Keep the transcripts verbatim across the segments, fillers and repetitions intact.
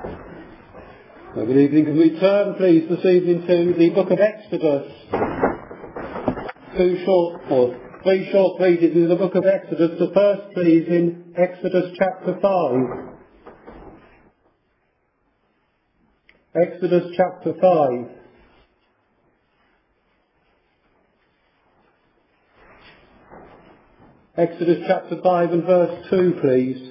Good evening. Can we turn, please, this evening to the book of Exodus? Two short, or three short readings in the book of Exodus. The first, please, in Exodus chapter five. Exodus chapter five. Exodus chapter five and verse two, please.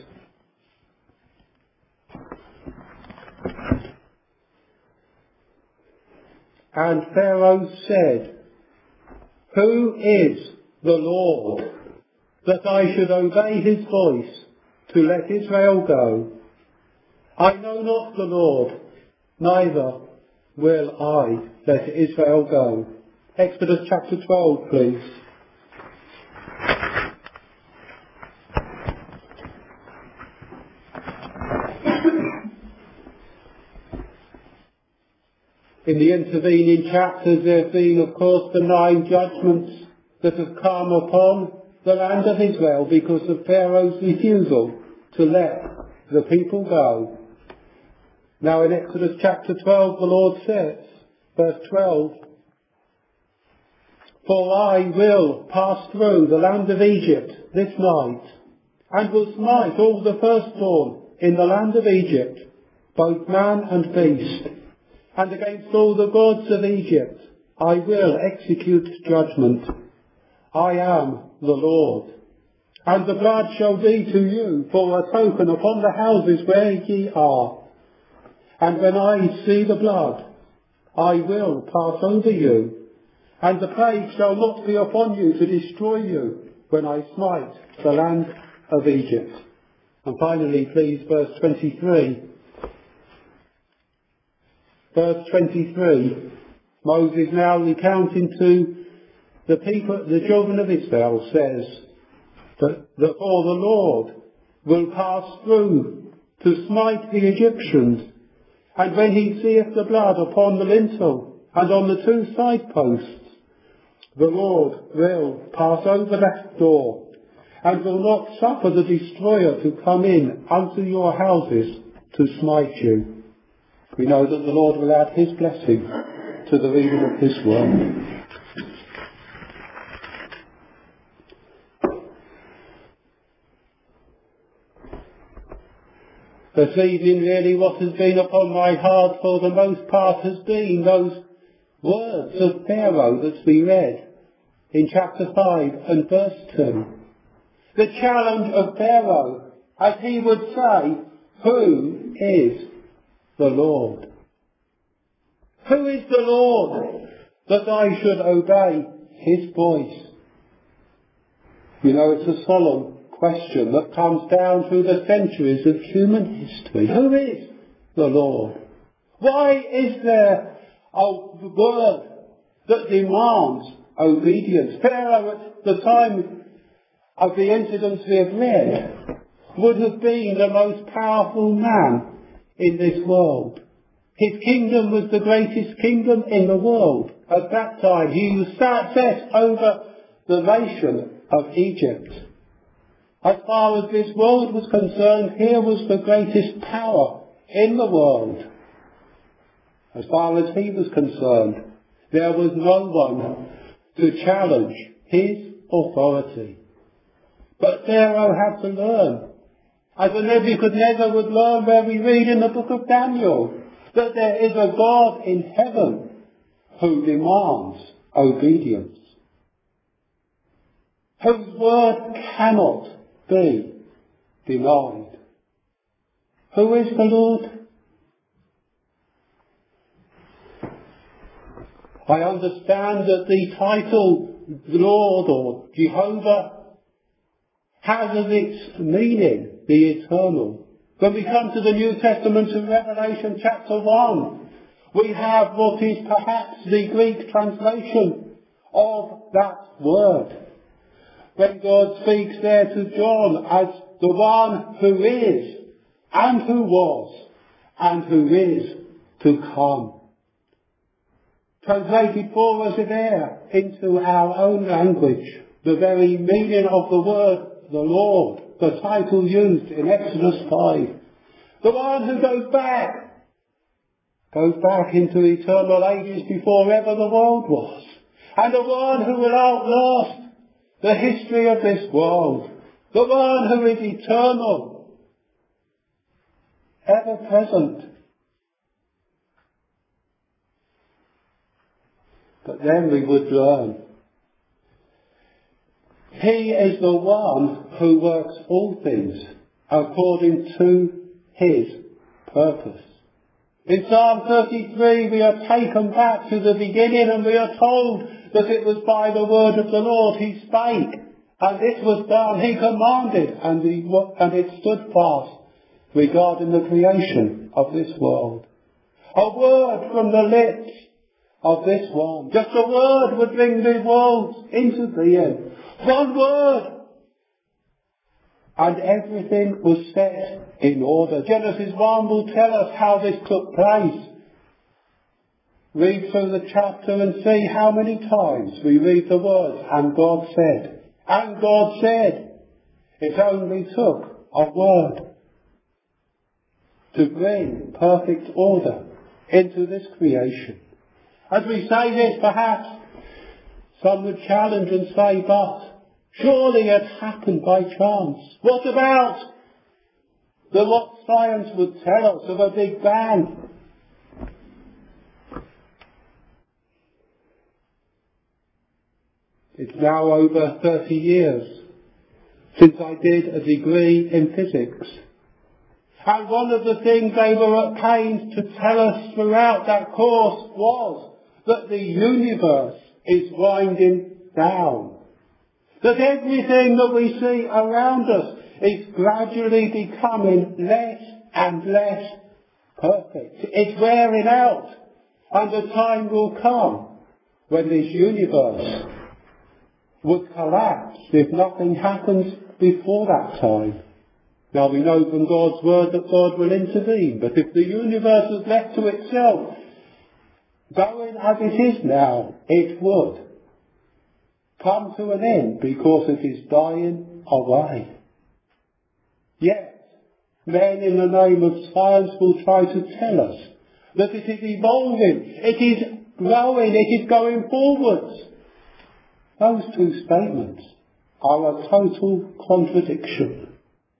And Pharaoh said, "Who is the Lord, that I should obey his voice to let Israel go? I know not the Lord, neither will I let Israel go." Exodus chapter twelve, please. In the intervening chapters there have been, of course, the nine judgments that have come upon the land of Israel because of Pharaoh's refusal to let the people go. Now in Exodus chapter twelve the Lord says, verse twelve, "For I will pass through the land of Egypt this night, and will smite all the firstborn in the land of Egypt, both man and beast. And against all the gods of Egypt I will execute judgment. I am the Lord. And the blood shall be to you for a token upon the houses where ye are. And when I see the blood, I will pass over you, and the plague shall not be upon you to destroy you when I smite the land of Egypt." And finally, please, verse twenty-three. Verse twenty-three, Moses, now recounting to the people, the children of Israel, says that, that for the Lord will pass through to smite the Egyptians, and when he seeth the blood upon the lintel and on the two side posts, the Lord will pass over that door, and will not suffer the destroyer to come in unto your houses to smite you. We know that the Lord will add his blessing to the reading of his word. This evening, really, what has been upon my heart for the most part has been those words of Pharaoh that we read in chapter five and verse two. The challenge of Pharaoh, as he would say, "Who is the Lord? Who is the Lord that I should obey his voice?" You know, it's a solemn question that comes down through the centuries of human history. Who is the Lord? Why is there a word that demands obedience? Pharaoh, at the time of the incidents we have read, would have been the most powerful man in this world. His kingdom was the greatest kingdom in the world. At that time he was set over the nation of Egypt. As far as this world was concerned, here was the greatest power in the world. As far as he was concerned, there was no one to challenge his authority. But Pharaoh had to learn, as a Nebuchadnezzar would learn, where we read in the book of Daniel, that there is a God in heaven who demands obedience, whose word cannot be denied. Who is the Lord? I understand that the title Lord or Jehovah has as its meaning the eternal. When we come to the New Testament in Revelation chapter one, we have what is perhaps the Greek translation of that word. When God speaks there to John as the one who is, and who was, and who is to come. Translated for us there into our own language, the very meaning of the word, the Lord, the title used in Exodus five. The one who goes back goes back into eternal ages before ever the world was. And the one who will outlast the history of this world. The one who is eternal, ever present. But then we would learn. He is the one who works all things according to his purpose. In Psalm thirty-three we are taken back to the beginning and we are told that it was by the word of the Lord he spake, and it was done. He commanded, and, he, and it stood fast regarding the creation of this world. A word from the lips of this one. Just a word would bring the world into being. One word. And everything was set in order. Genesis one will tell us how this took place. Read through the chapter and see how many times we read the words, and God said. And God said. It only took a word to bring perfect order into this creation. As we say this, perhaps some would challenge and say, but surely it happened by chance. What about the what science would tell us of a Big Bang? It's now over thirty years since I did a degree in physics. And one of the things they were at pains to tell us throughout that course was that the universe is winding down. That everything that we see around us is gradually becoming less and less perfect. It's wearing out. And the time will come when this universe would collapse if nothing happens before that time. Now we know from God's word that God will intervene, but if the universe is left to itself, going as it is now, it would come to an end because it is dying away. Yet, men in the name of science will try to tell us that it is evolving, it is growing, it is going forwards. Those two statements are a total contradiction.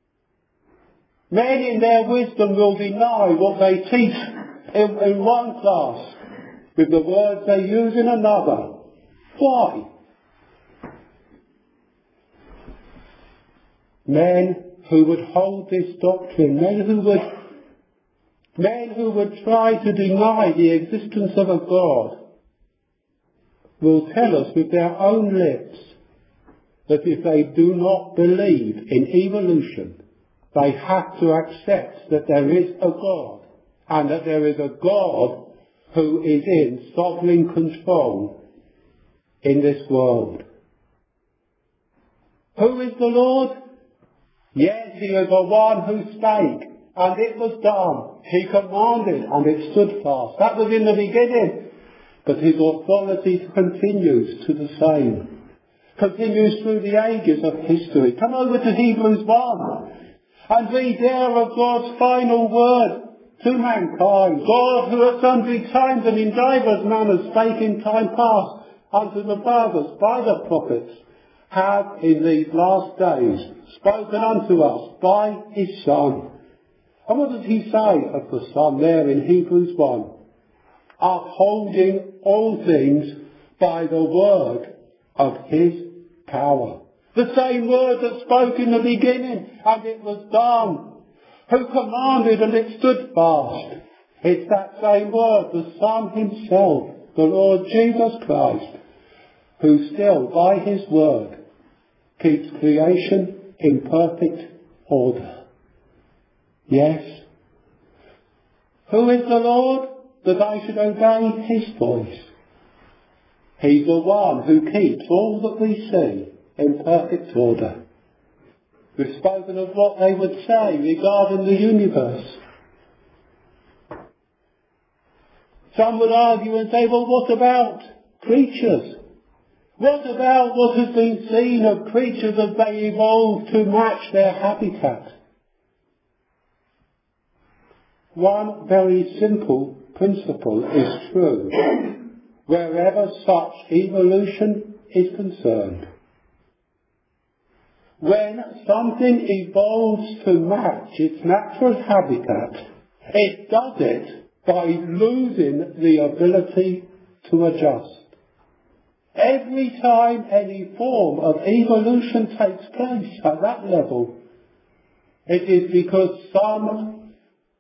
Men in their wisdom will deny what they teach in, in one class with the words they use in another. Why? Men who would hold this doctrine, men who would, men who would try to deny the existence of a God, will tell us with their own lips that if they do not believe in evolution, they have to accept that there is a God, and that there is a God who is in sovereign control in this world. Who is the Lord? Yes, he is the one who spake, and it was done. He commanded, and it stood fast. That was in the beginning. But his authority continues to the same. Continues through the ages of history. Come over to Hebrews one and read there of God's final word to mankind. God, who at sundry times and in divers manners spake in time past unto the fathers by the prophets, hath in these last days spoken unto us by his Son. And what does he say of the Son there in Hebrews one? Upholding all things by the word of his power. The same word that spoke in the beginning, and it was done. Who commanded, and it stood fast. It's that same word, the Son himself, the Lord Jesus Christ, who still, by his word, keeps creation in perfect order. Yes. Who is the Lord? That I should obey his voice. He's the one who keeps all that we see in perfect order. We've spoken of what they would say regarding the universe. Some would argue and say, well, what about creatures? What about what has been seen of creatures as they evolve to match their habitat? One very simple principle is true wherever such evolution is concerned. When something evolves to match its natural habitat, it does it by losing the ability to adjust. Every time any form of evolution takes place at that level, it is because some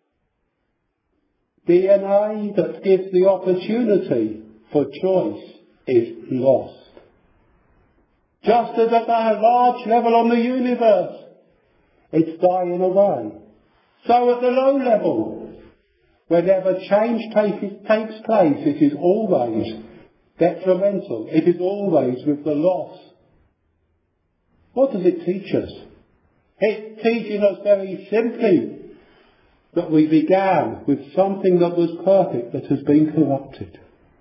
D N A that gives the opportunity for choice is lost. Just as at a large level on the universe, it's dying away. So at the low level, whenever change take, takes place, it is always detrimental. It is always with the loss. What does it teach us? It's teaching us very simply that we began with something that was perfect that has been corrupted.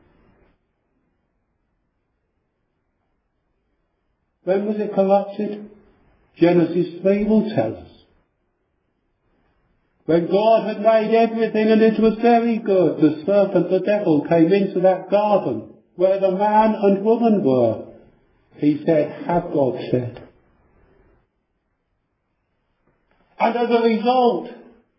When was it corrupted? Genesis three will tell us. When God had made everything and it was very good, the serpent, the devil, came into that garden where the man and woman were. He said, "Have God said?" And as a result,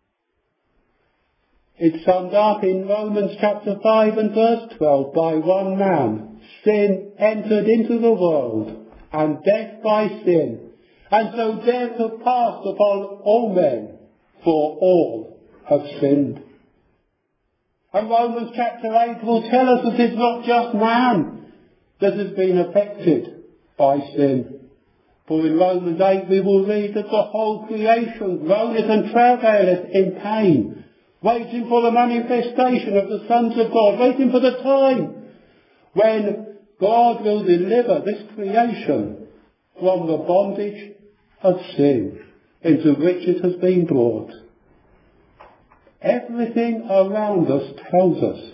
it's summed up in Romans chapter five and verse twelve, by one man sin entered into the world, and death by sin. And so death has passed upon all men, for all have sinned. And Romans chapter eight will tell us that it's not just man that has been affected by sin. For in Romans eight we will read that the whole creation groaneth and travaileth in pain, waiting for the manifestation of the sons of God, waiting for the time when God will deliver this creation from the bondage of sin into which it has been brought. Everything around us tells us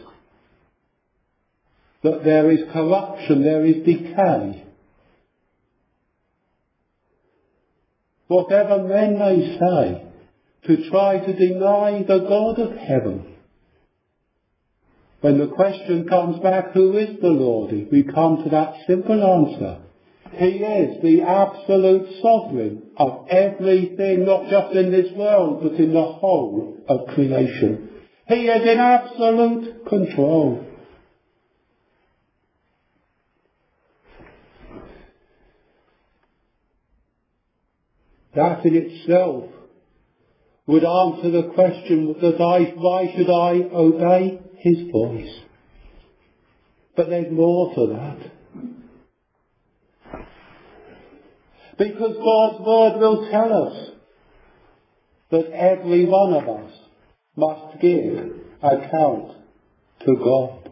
that there is corruption, there is decay. Whatever men may say to try to deny the God of heaven, when the question comes back, who is the Lord? We come to that simple answer. He is the absolute sovereign of everything, not just in this world, but in the whole of creation. He is in absolute control. That in itself would answer the question that I, why should I obey his voice? But there's more to that. Because God's word will tell us that every one of us must give account to God.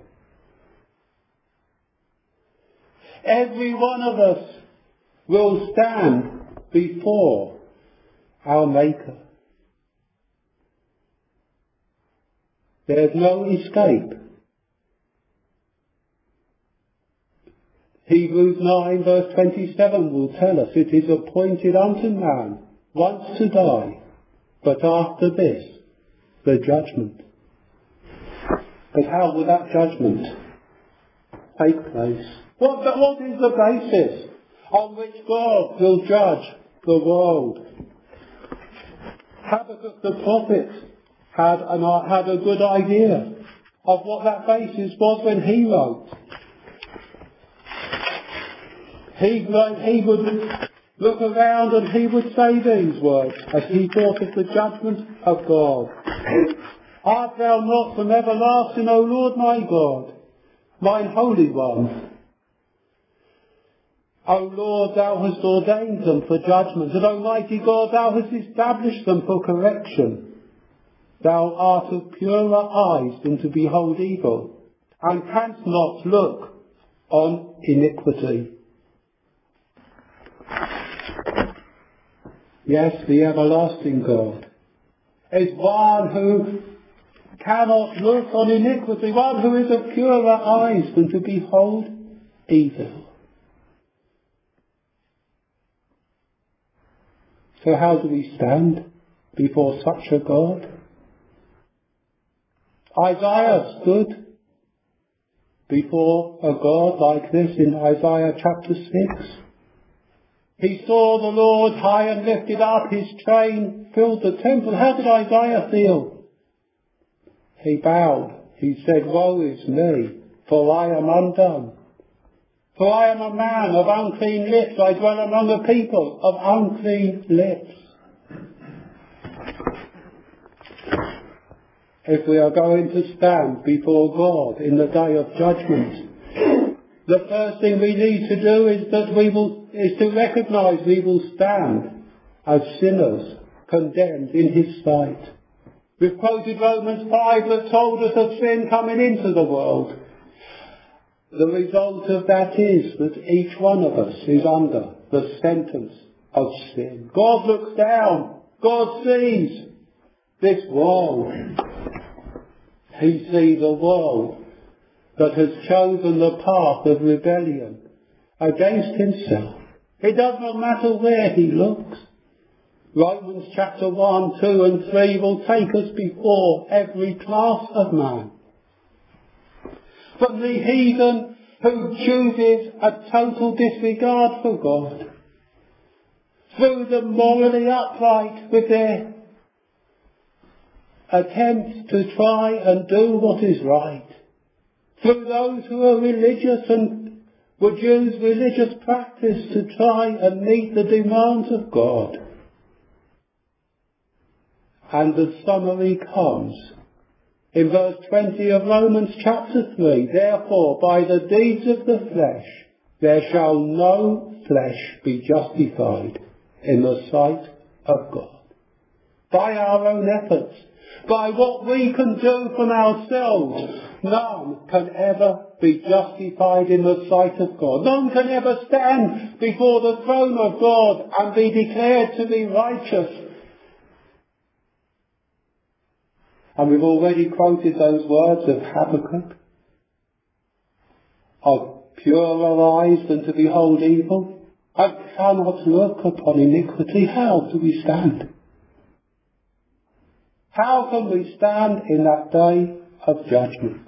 Every one of us will stand before our Maker. There's no escape. Hebrews nine verse twenty-seven will tell us it is appointed unto man once to die, but after this, the judgment. But how will that judgment take place? What, what is the basis on which God will judge the world? Habakkuk the prophet had, an, had a good idea of what that basis was when he wrote. He, he would look around and he would say these words as he thought of the judgment of God. Art thou not from everlasting, O Lord my God, mine Holy One? O Lord, thou hast ordained them for judgment, and Almighty God, thou hast established them for correction. Thou art of purer eyes than to behold evil, and canst not look on iniquity. Yes, the everlasting God is one who cannot look on iniquity, one who is of purer eyes than to behold evil. So how do we stand before such a God? Isaiah stood before a God like this in Isaiah chapter six. He saw the Lord high and lifted up, his train filled the temple. How did Isaiah feel? He bowed. He said, "Woe is me, for I am undone. For I am a man of unclean lips. I dwell among a people of unclean lips." If we are going to stand before God in the day of judgment, the first thing we need to do is that we will is to recognise we will stand as sinners condemned in his sight. We've quoted Romans five that told us of sin coming into the world. The result of that is that each one of us is under the sentence of sin. God looks down. God sees this world. He sees a world that has chosen the path of rebellion against himself. It does not matter where he looks. Romans chapter one, two and three will take us before every class of man. From the heathen who chooses a total disregard for God, through the morally upright with their attempts to try and do what is right, through those who are religious and would use religious practice to try and meet the demands of God. And the summary comes in verse twenty of Romans chapter three. Therefore, by the deeds of the flesh, there shall no flesh be justified in the sight of God. By our own efforts, by what we can do from ourselves, none can ever be justified in the sight of God. None can ever stand before the throne of God and be declared to be righteous. And we've already quoted those words of Habakkuk. Of purer eyes than to behold evil, I cannot look upon iniquity. How do we stand? How can we stand in that day of judgment?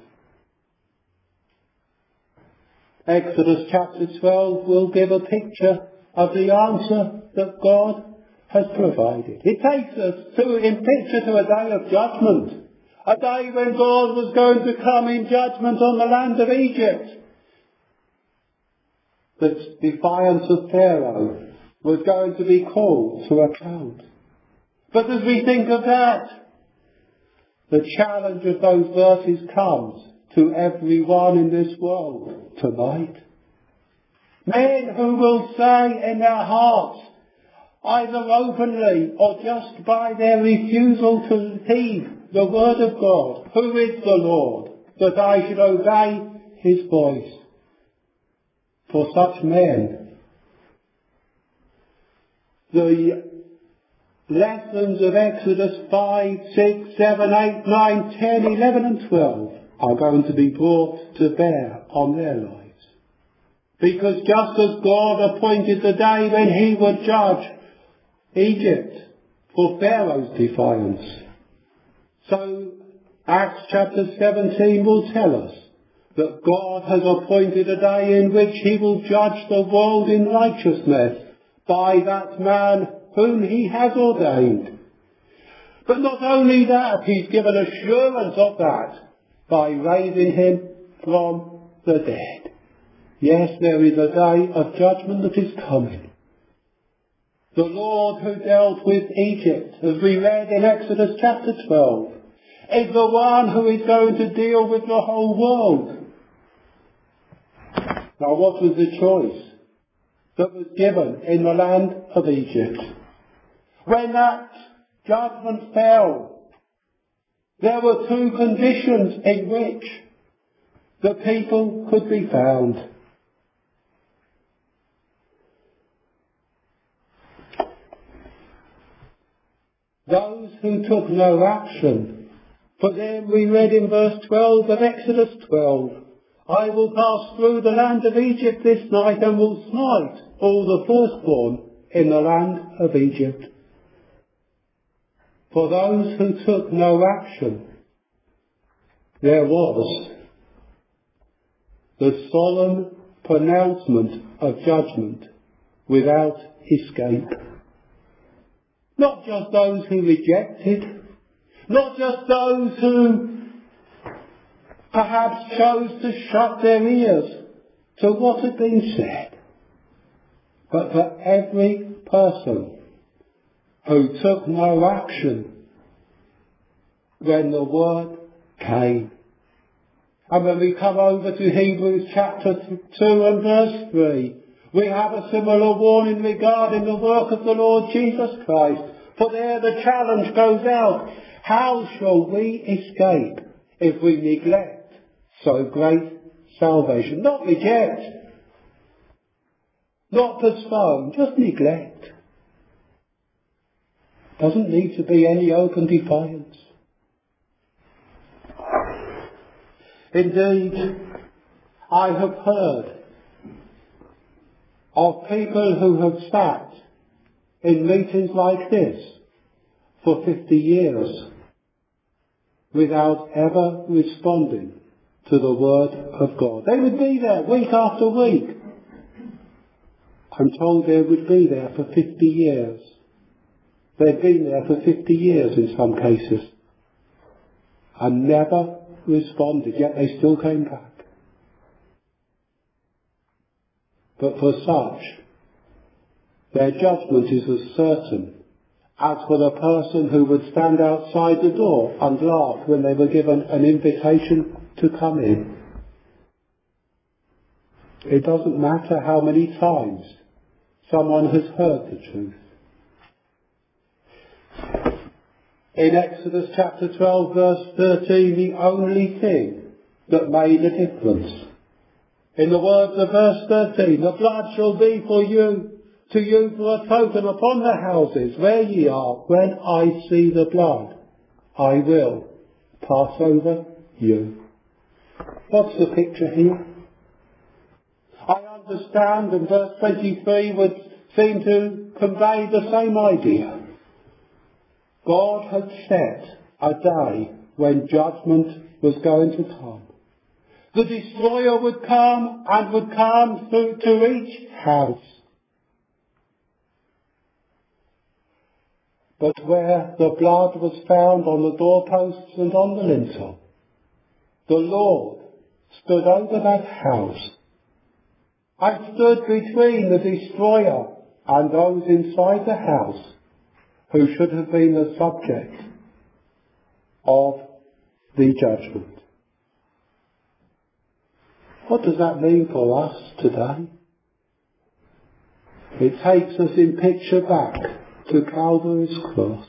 Exodus chapter twelve will give a picture of the answer that God has provided. It takes us to, in picture to a day of judgment. A day when God was going to come in judgment on the land of Egypt. The defiance of Pharaoh was going to be called to account. But as we think of that, the challenge of those verses comes to everyone in this world tonight. Men who will say in their hearts, either openly or just by their refusal to heed the word of God, "Who is the Lord, that I should obey his voice?" For such men, the lessons of Exodus five, six, seven, eight, nine, ten, eleven and twelve are going to be brought to bear on their lives. Because just as God appointed the day when he would judge Egypt for Pharaoh's defiance, so Acts chapter seventeen will tell us that God has appointed a day in which he will judge the world in righteousness by that man whom he has ordained. But not only that, he's given assurance of that by raising him from the dead. Yes, there is a day of judgment that is coming. The Lord who dealt with Egypt, as we read in Exodus chapter twelve, is the one who is going to deal with the whole world. Now, what was the choice that was given in the land of Egypt? When that judgment fell, there were two conditions in which the people could be found. Those who took no action, for them we read in verse twelve of Exodus twelve, "I will pass through the land of Egypt this night and will smite all the firstborn in the land of Egypt." For those who took no action, there was the solemn pronouncement of judgment without escape. Not just those who rejected, not just those who perhaps chose to shut their ears to what had been said, but for every person who took no action when the word came. And when we come over to Hebrews chapter two and verse three, we have a similar warning regarding the work of the Lord Jesus Christ. For there the challenge goes out: how shall we escape if we neglect so great salvation? Not reject, not postpone, just neglect. Doesn't need to be any open defiance. Indeed, I have heard of people who have sat in meetings like this for fifty years without ever responding to the Word of God. They would be there week after week. I'm told they would be there for fifty years. They've been there for fifty years in some cases and never responded, yet they still came back. But for such, their judgment is as certain as for the person who would stand outside the door and laugh when they were given an invitation to come in. It doesn't matter how many times someone has heard the truth. In Exodus chapter twelve verse thirteen, the only thing that made a difference, in the words of verse thirteen, the blood shall be for you, to you for a token upon the houses where ye are. When I see the blood, I will pass over you. What's the picture here? I understand, and verse twenty-three would seem to convey the same idea. God had set a day when judgment was going to come. The destroyer would come and would come through to each house. But where the blood was found on the doorposts and on the lintel, the Lord stood over that house and stood between the destroyer and those inside the house who should have been the subject of the judgment. What does that mean for us today? It takes us in picture back to Calvary's cross.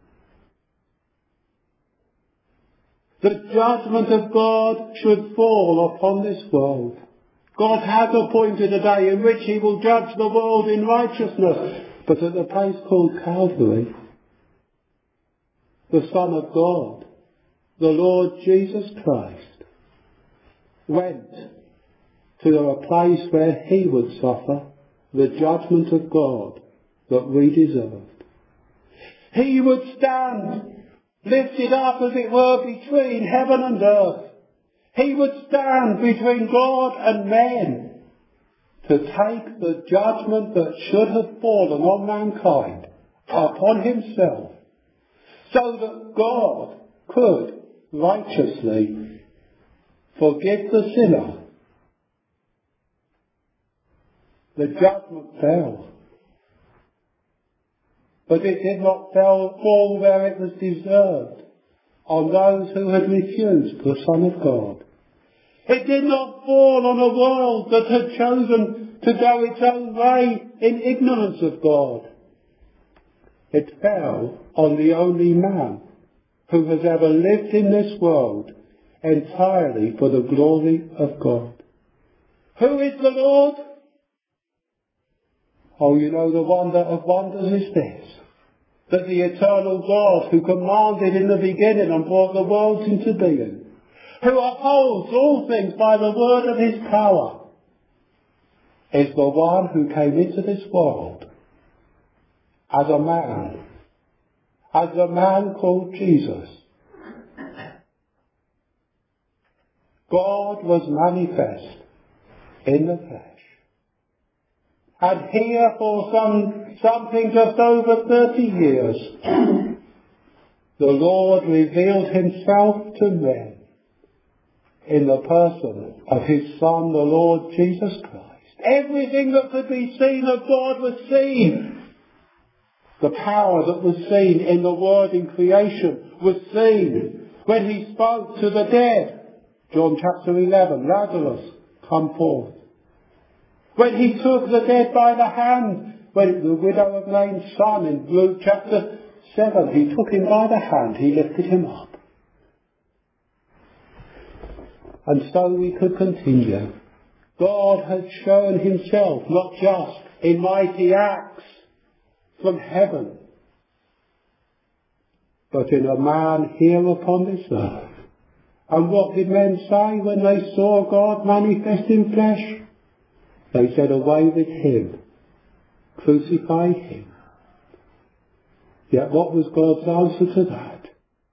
The judgment of God should fall upon this world. God has appointed a day in which he will judge the world in righteousness. But at the place called Calvary, the Son of God, the Lord Jesus Christ, went to a place where he would suffer the judgment of God that we deserved. He would stand lifted up, as it were, between heaven and earth. He would stand between God and men to take the judgment that should have fallen on mankind upon himself, so that God could righteously forgive the sinner. The judgment fell, but it did not fall, fall where it was deserved, on those who had refused the Son of God. It did not fall on a world that had chosen to go its own way in ignorance of God. It fell on the only man who has ever lived in this world entirely for the glory of God. Who is the Lord? Oh, you know, the wonder of wonders is this, that the eternal God who commanded in the beginning and brought the worlds into being, who upholds all things by the word of his power, is the one who came into this world as a man, as a man called Jesus, God was manifest in the flesh. And here for some something just over thirty years, the Lord revealed himself to men in the person of his Son, the Lord Jesus Christ. Everything that could be seen of God was seen. The power that was seen in the Word in creation was seen when he spoke to the dead. John chapter eleven, Lazarus, come forth. When he took the dead by the hand, when the widow of Nain's son in Luke chapter seven, he took him by the hand, he lifted him up. And so we could continue. God had shown himself not just in mighty acts from heaven, but in a man here upon this earth. And what did men say when they saw God manifest in flesh? They said, away with him, crucify him. Yet what was God's answer to that?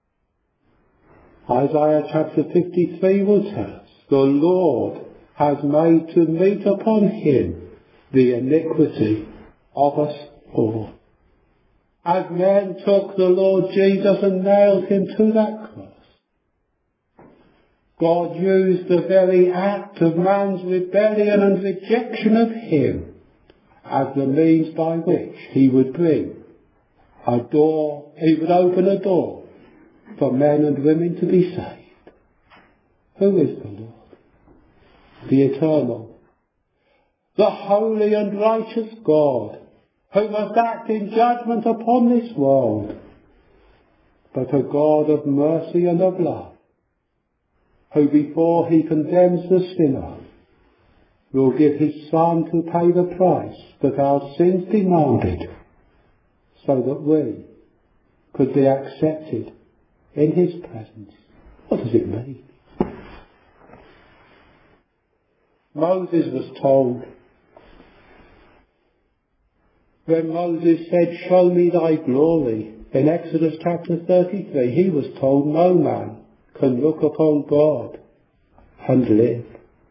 Isaiah chapter fifty-three will tell us, the Lord has made to meet upon him the iniquity of us all. As men took the Lord Jesus and nailed him to that cross, God used the very act of man's rebellion and rejection of him as the means by which he would bring a door, he would open a door for men and women to be saved. Who is the Lord? The eternal, the holy and righteous God, who must act in judgment upon this world, but a God of mercy and of love, who before he condemns the sinner will give his Son to pay the price that our sins demanded, so that we could be accepted in his presence. What does it mean? Moses was told, when Moses said, show me thy glory, in Exodus chapter thirty-three, he was told no man can look upon God and live.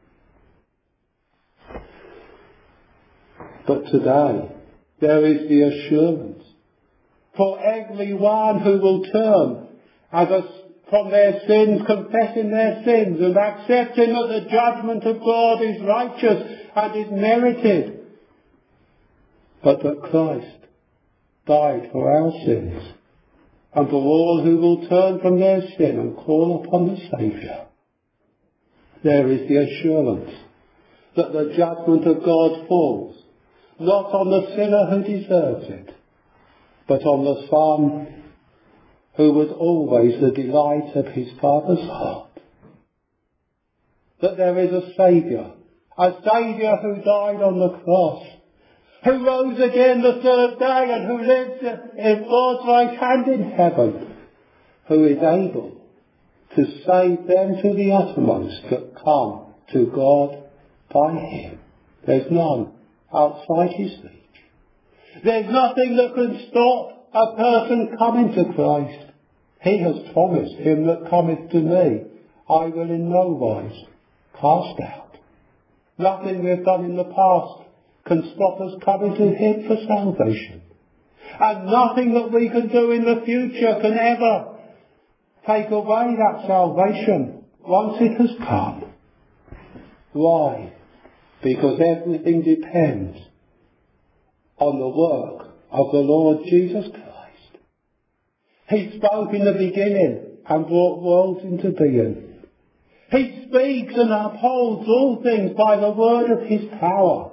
But today, there is the assurance for everyone who will turn as a from their sins, confessing their sins and accepting that the judgment of God is righteous and is merited, but that Christ died for our sins and for all who will turn from their sin and call upon the Saviour. There is the assurance that the judgment of God falls not on the sinner who deserves it, but on the Son who was always the delight of his Father's heart. That there is a Saviour, a Saviour who died on the cross, who rose again the third day and who lives in God's right hand in heaven, who is able to save them to the uttermost that come to God by him. There's none outside his reach. There's nothing that can stop a person coming to Christ. He has promised, him that cometh to me, I will in no wise cast out. Nothing we have done in the past can stop us coming to him for salvation. And nothing that we can do in the future can ever take away that salvation once it has come. Why? Because everything depends on the work of the Lord Jesus Christ. He spoke in the beginning and brought worlds into being. He speaks and upholds all things by the word of his power.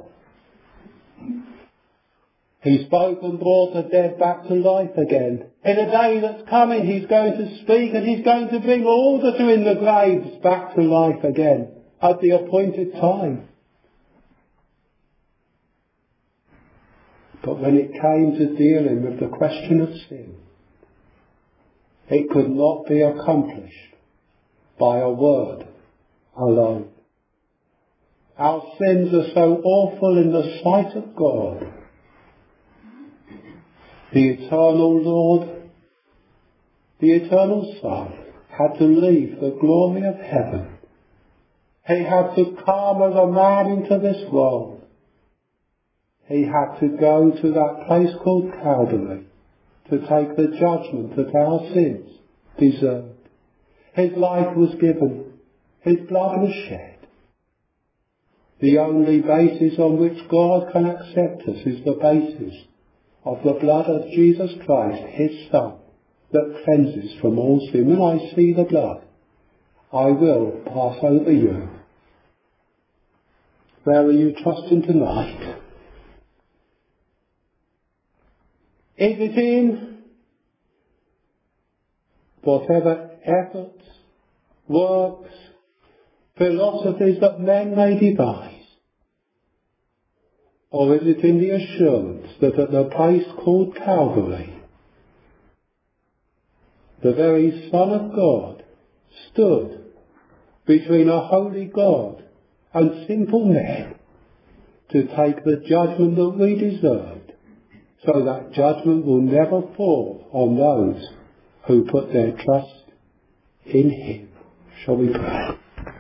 He spoke and brought the dead back to life again. In a day that's coming, he's going to speak and he's going to bring all that are in the graves back to life again at the appointed time. But when it came to dealing with the question of sin, it could not be accomplished by a word alone. Our sins are so awful in the sight of God. The eternal Lord, the eternal Son, had to leave the glory of heaven He had to come as a man into this world. He had to go to that place called Calvary to take the judgment that our sins deserved. His life was given. His blood was shed. The only basis on which God can accept us is the basis of the blood of Jesus Christ, his Son, that cleanses from all sin. When I see the blood, I will pass over you. Where are you trusting tonight? Is it in whatever efforts, works, philosophies that men may devise? Or is it in the assurance that at the place called Calvary, the very Son of God stood between a holy God and simple men to take the judgment that we deserved, so that judgment will never fall on those who put their trust in him? Shall we pray?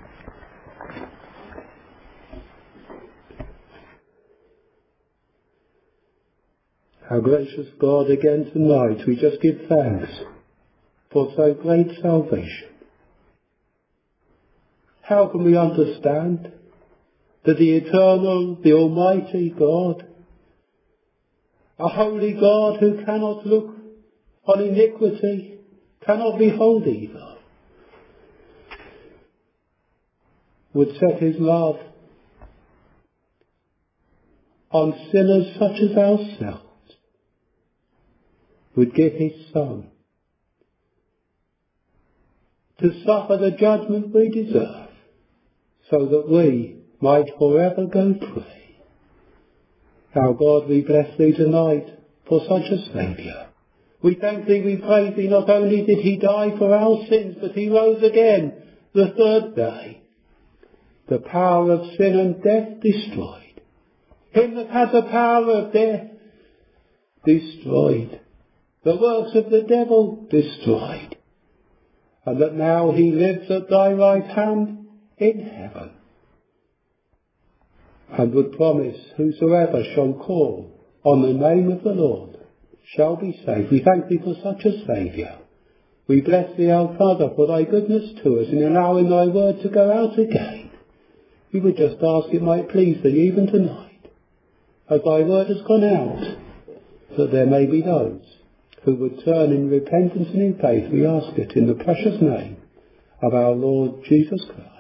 Our gracious God, again tonight we just give thanks for so great salvation. How can we understand that the eternal, the almighty God, a holy God who cannot look on iniquity, cannot behold evil, would set his love on sinners such as ourselves, would give his Son to suffer the judgment we deserve, so that we might forever go free. Our God, we bless thee tonight for such a Saviour. We thank thee, we praise thee, not only did he die for our sins, but he rose again the third day. The power of sin and death destroyed. Him that had the power of death destroyed. The works of the devil destroyed. And that now he lives at thy right hand in heaven, and would promise whosoever shall call on the name of the Lord shall be saved. We thank thee for such a Saviour. We bless thee, our Father, for thy goodness to us in allowing thy word to go out again. We would just ask it might please thee even tonight, as thy word has gone out, that there may be those who would turn in repentance and in faith. We ask it in the precious name of our Lord Jesus Christ.